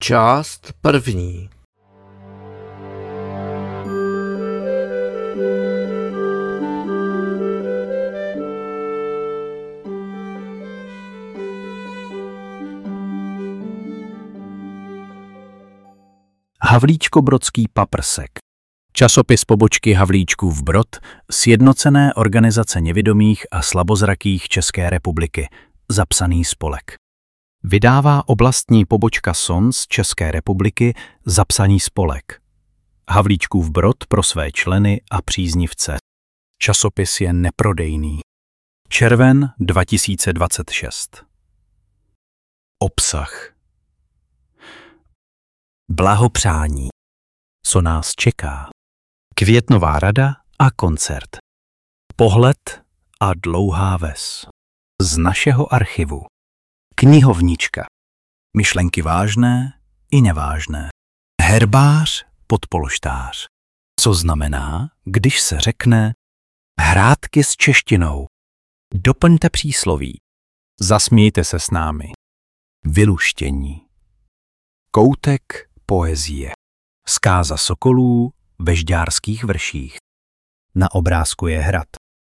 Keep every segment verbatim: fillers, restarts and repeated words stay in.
Část první. Havlíčkobrodský paprsek. Časopis pobočky Havlíčkův Brod, Sjednocené organizace nevidomých a slabozrakých České republiky, zapsaný spolek. Vydává oblastní pobočka S O N S České republiky, zapsaný spolek. Havlíčkův Brod pro své členy a příznivce. Časopis je neprodejný. Červen dva tisíce dvacet šest. Obsah. Blahopřání. Co nás čeká? Květnová rada a koncert. Pohled a dlouhá ves. Z našeho archivu. Knihovnička. Myšlenky vážné i nevážné. Herbář, podpolštář. Co znamená, když se řekne hrátky s češtinou? Doplňte přísloví. Zasmějte se s námi. Vyluštění. Koutek poezie. Zkáza sokolů ve Žďárských vrších. Na obrázku je hrad.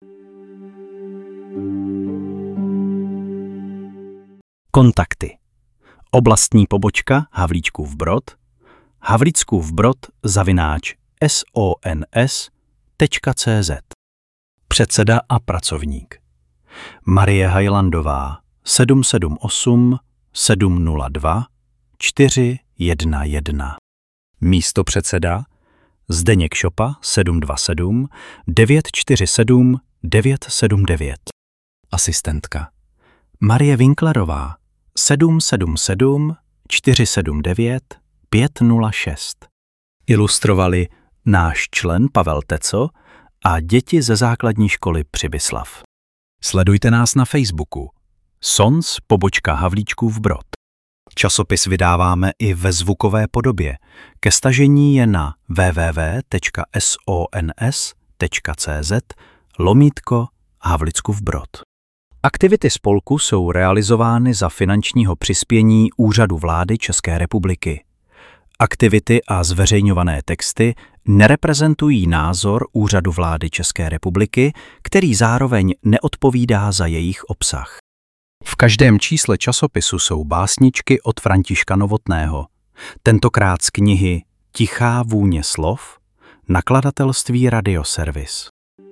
Kontakty. Oblastní pobočka Havlíčkův Brod, Havlíčkův Brod zavináč S O N S tečka C Z. Předseda a pracovník. Marie Hajlandová sedm sedm osm sedm nula dva čtyři jedna jedna. Místopředseda Zdeněk Šopa sedm dva sedm devět čtyři sedm devět sedm devět. Asistentka Marie Winklerová sedm sedm sedm čtyři sedm devět pět nula šest. Ilustrovali náš člen Pavel Teco a děti ze základní školy Přibyslav. Sledujte nás na Facebooku. S O N S pobočka Havlíčkův Brod. Časopis vydáváme i ve zvukové podobě. Ke stažení je na w w w tečka s o n s tečka c z lomítko Havlíčkův Brod. Aktivity spolku jsou realizovány za finančního přispění Úřadu vlády České republiky. Aktivity a zveřejňované texty nereprezentují názor Úřadu vlády České republiky, který zároveň neodpovídá za jejich obsah. V každém čísle časopisu jsou básničky od Františka Novotného, tentokrát z knihy Tichá vůně slov, nakladatelství Radioservis.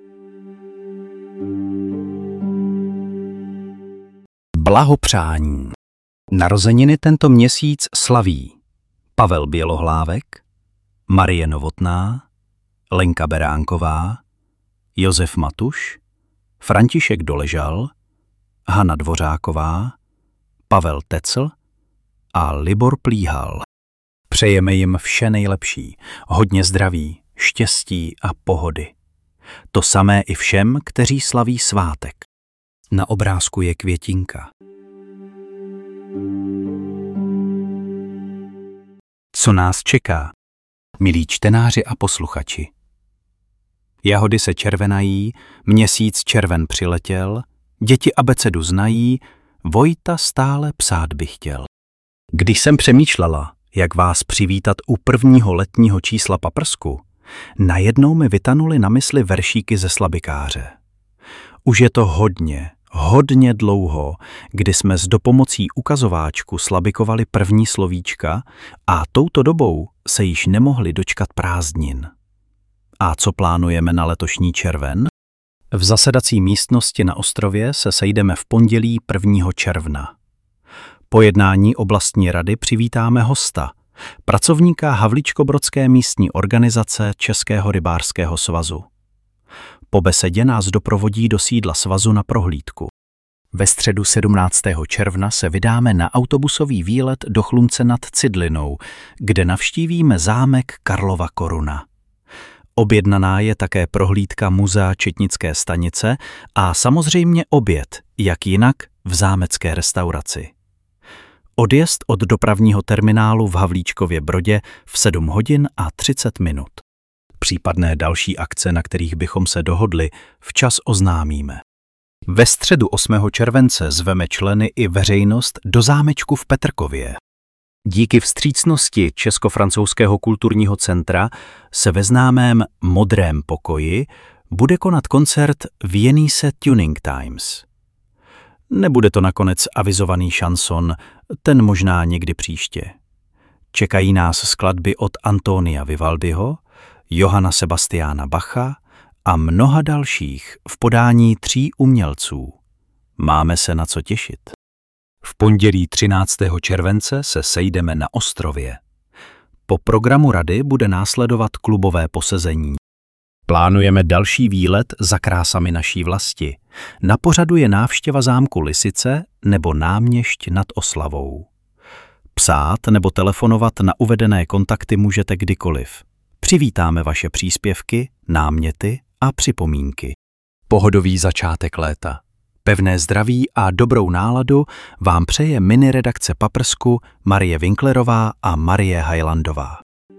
Blahopřání. Narozeniny tento měsíc slaví Pavel Bělohlávek, Marie Novotná, Lenka Beránková, Josef Matuš, František Doležal, Hana Dvořáková, Pavel Tecl a Libor Plíhal. Přejeme jim vše nejlepší, hodně zdraví, štěstí a pohody. To samé i všem, kteří slaví svátek. Na obrázku je květinka. Co nás čeká? Milí čtenáři a posluchači. Jahody se červenají, měsíc červen přiletěl, děti abecedu znají, Vojta stále psát by chtěl. Když jsem přemýšlela, jak vás přivítat u prvního letního čísla paprsku, najednou mi vytanuly na mysli veršíky ze slabikáře. Už je to hodně, hodně dlouho, kdy jsme s dopomocí ukazováčku slabikovali první slovíčka a touto dobou se již nemohli dočkat prázdnin. A co plánujeme na letošní červen? V zasedací místnosti na ostrově se sejdeme v pondělí prvního června. Po jednání oblastní rady přivítáme hosta, pracovníka Havlíčkobrodské místní organizace Českého rybářského svazu. Po besedě nás doprovodí do sídla svazu na prohlídku. Ve středu sedmnáctého června se vydáme na autobusový výlet do Chlumce nad Cidlinou, kde navštívíme zámek Karlova Koruna. Objednaná je také prohlídka muzea Četnické stanice a samozřejmě oběd, jak jinak, v zámecké restauraci. Odjezd od dopravního terminálu v Havlíčkově Brodě v sedm hodin a třicet minut. Případné další akce, na kterých bychom se dohodli, včas oznámíme. Ve středu osmého července zveme členy i veřejnost do zámečku v Petrkově. Díky vstřícnosti Česko-francouzského kulturního centra se ve známém Modrém pokoji bude konat koncert Viennese Tuning Times. Nebude to nakonec avizovaný šanson, ten možná někdy příště. Čekají nás skladby od Antonia Vivaldiho, Johanna Sebastiana Bacha a mnoha dalších v podání tří umělců. Máme se na co těšit. V pondělí třináctého července se sejdeme na ostrově. Po programu rady bude následovat klubové posezení. Plánujeme další výlet za krásami naší vlasti. Na pořadu je návštěva zámku Lisice nebo Náměšť nad Oslavou. Psát nebo telefonovat na uvedené kontakty můžete kdykoliv. Přivítáme vaše příspěvky, náměty a připomínky. Pohodový začátek léta. Pevné zdraví a dobrou náladu vám přeje mini redakce Paprsku Marie Winklerová a Marie Hajlandová.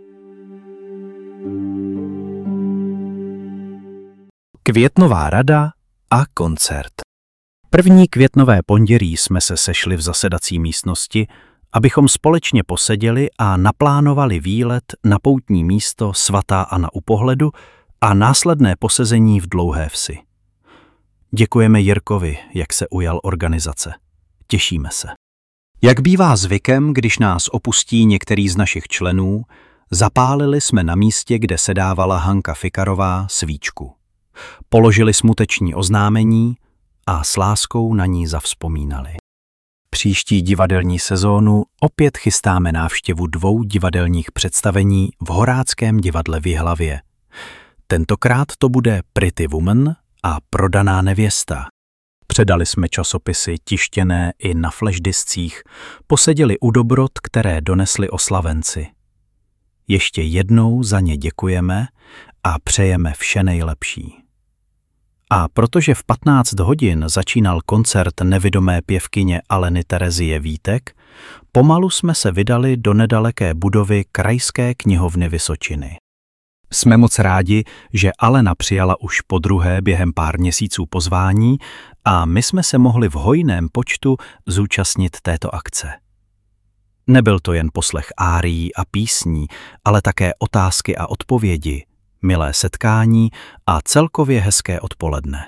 Květnová rada a koncert. První květnové pondělí jsme se sešli v zasedací místnosti, abychom společně poseděli a naplánovali výlet na poutní místo Svatá Anna u Pohledu a následné posezení v Dlouhé Vsi. Děkujeme Jirkovi, jak se ujal organizace. Těšíme se. Jak bývá zvykem, když nás opustí některý z našich členů, zapálili jsme na místě, kde sedávala Hanka Fikarová, svíčku. Položili smuteční oznámení a s láskou na ní zavzpomínali. Příští divadelní sezónu opět chystáme návštěvu dvou divadelních představení v Horáckém divadle v Jihlavě. Tentokrát to bude Pretty Woman a Prodaná nevěsta. Předali jsme časopisy tištěné i na flashdiskcích, poseděli u dobrot, které donesli oslavenci. Ještě jednou za ně děkujeme a přejeme vše nejlepší. A protože v patnáct hodin začínal koncert nevidomé pěvkyně Aleny Terezie Vítek, pomalu jsme se vydali do nedaleké budovy Krajské knihovny Vysočiny. Jsme moc rádi, že Alena přijala už podruhé během pár měsíců pozvání a my jsme se mohli v hojném počtu zúčastnit této akce. Nebyl to jen poslech árií a písní, ale také otázky a odpovědi, milé setkání a celkově hezké odpoledne.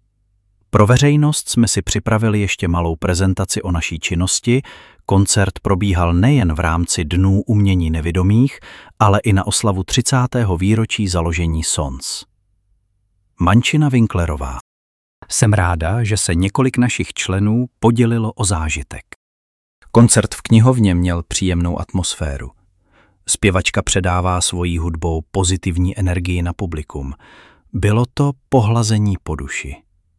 Pro veřejnost jsme si připravili ještě malou prezentaci o naší činnosti. Koncert probíhal nejen v rámci Dnů umění nevidomých, ale i na oslavu třicátého výročí založení S O N S. Mančina Winklerová. Jsem ráda, že se několik našich členů podělilo o zážitek. Koncert v knihovně měl příjemnou atmosféru. Zpěvačka předává svojí hudbou pozitivní energii na publikum. Bylo to pohlazení po duši.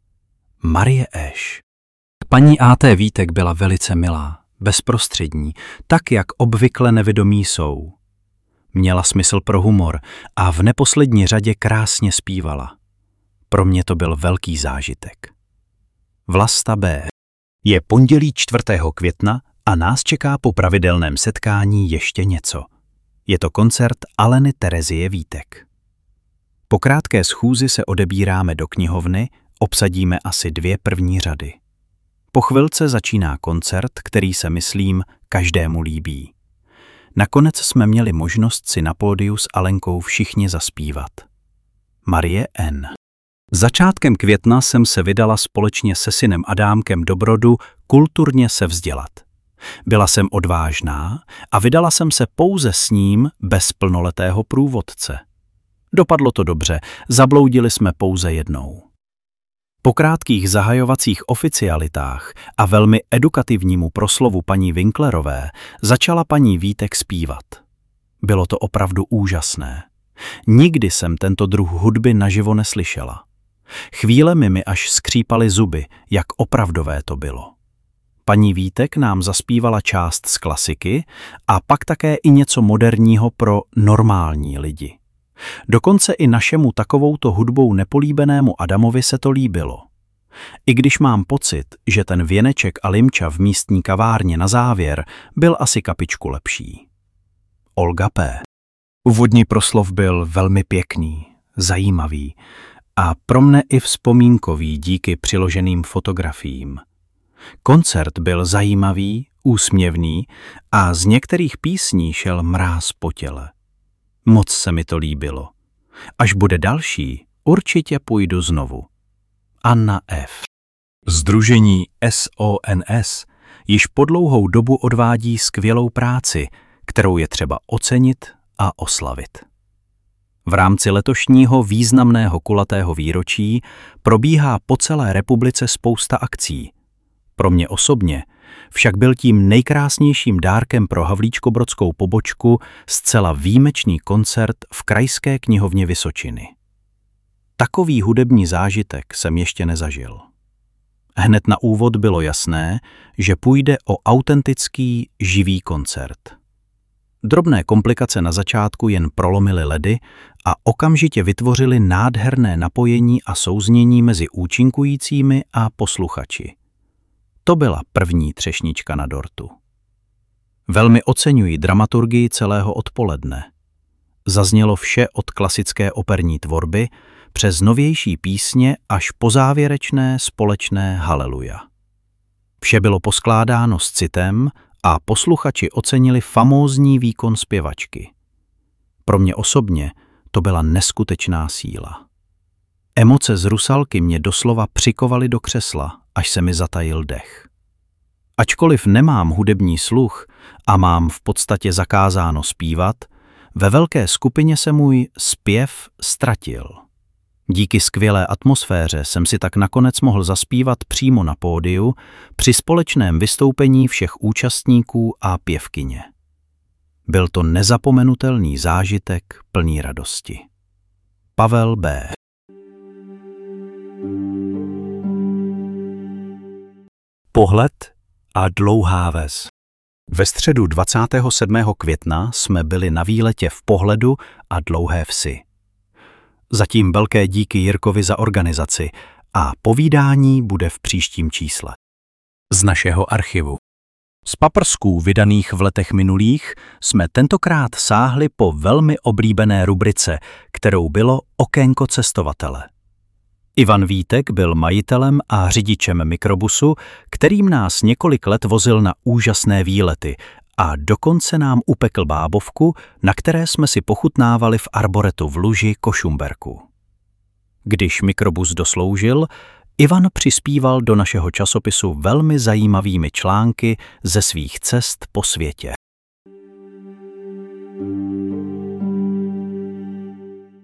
Marie Eš. Paní A T Vítek byla velice milá, bezprostřední, tak jak obvykle nevidomí jsou. Měla smysl pro humor a v neposlední řadě krásně zpívala. Pro mě to byl velký zážitek. Vlasta B. Je pondělí čtvrtého května a nás čeká po pravidelném setkání ještě něco. Je to koncert Aleny Terezie Vítek. Po krátké schůzi se odebíráme do knihovny, obsadíme asi dvě první řady. Po chvilce začíná koncert, který se, myslím, každému líbí. Nakonec jsme měli možnost si na pódiu s Alenkou všichni zaspívat. Marie N. Začátkem května jsem se vydala společně se synem Adámkem do Brodu kulturně se vzdělat. Byla jsem odvážná a vydala jsem se pouze s ním bez plnoletého průvodce. Dopadlo to dobře, zabloudili jsme pouze jednou. Po krátkých zahajovacích oficialitách a velmi edukativnímu proslovu paní Winklerové začala paní Vítek zpívat. Bylo to opravdu úžasné. Nikdy jsem tento druh hudby naživo neslyšela. Chvílemi mi až skřípaly zuby, jak opravdové to bylo. Paní Vítek nám zaspívala část z klasiky a pak také i něco moderního pro normální lidi. Dokonce i našemu takovouto hudbou nepolíbenému Adamovi se to líbilo. I když mám pocit, že ten věneček a limča v místní kavárně na závěr byl asi kapičku lepší. Olga P. Úvodní proslov byl velmi pěkný, zajímavý a pro mne i vzpomínkový díky přiloženým fotografiím. Koncert byl zajímavý, úsměvný a z některých písní šel mráz po těle. Moc se mi to líbilo. Až bude další, určitě půjdu znovu. Anna F. Sdružení S O N S již po dlouhou dobu odvádí skvělou práci, kterou je třeba ocenit a oslavit. V rámci letošního významného kulatého výročí probíhá po celé republice spousta akcí. Pro mě osobně však byl tím nejkrásnějším dárkem pro havlíčkobrodskou pobočku zcela výjimečný koncert v Krajské knihovně Vysočiny. Takový hudební zážitek jsem ještě nezažil. Hned na úvod bylo jasné, že půjde o autentický, živý koncert. Drobné komplikace na začátku jen prolomily ledy a okamžitě vytvořily nádherné napojení a souznění mezi účinkujícími a posluchači. To byla první třešnička na dortu. Velmi oceňuji dramaturgii celého odpoledne. Zaznělo vše od klasické operní tvorby přes novější písně až po závěrečné společné haleluja. Vše bylo poskládáno s citem a posluchači ocenili famózní výkon zpěvačky. Pro mě osobně to byla neskutečná síla. Emoce z Rusalky mě doslova přikovaly do křesla, až se mi zatajil dech. Ačkoliv nemám hudební sluch a mám v podstatě zakázáno zpívat, ve velké skupině se můj zpěv ztratil. Díky skvělé atmosféře jsem si tak nakonec mohl zaspívat přímo na pódiu při společném vystoupení všech účastníků a pěvkyně. Byl to nezapomenutelný zážitek plný radosti. Pavel B. Pohled a dlouhá ves. Ve středu dvacátého sedmého května jsme byli na výletě v Pohledu a Dlouhé vsi. Zatím velké díky Jirkovi za organizaci a povídání bude v příštím čísle. Z našeho archivu. Z paprsků vydaných v letech minulých jsme tentokrát sáhli po velmi oblíbené rubrice, kterou bylo Okénko cestovatele. Ivan Vítek byl majitelem a řidičem mikrobusu, kterým nás několik let vozil na úžasné výlety a dokonce nám upekl bábovku, na které jsme si pochutnávali v arboretu v Luži Košumberku. Když mikrobus dosloužil, Ivan přispíval do našeho časopisu velmi zajímavými články ze svých cest po světě.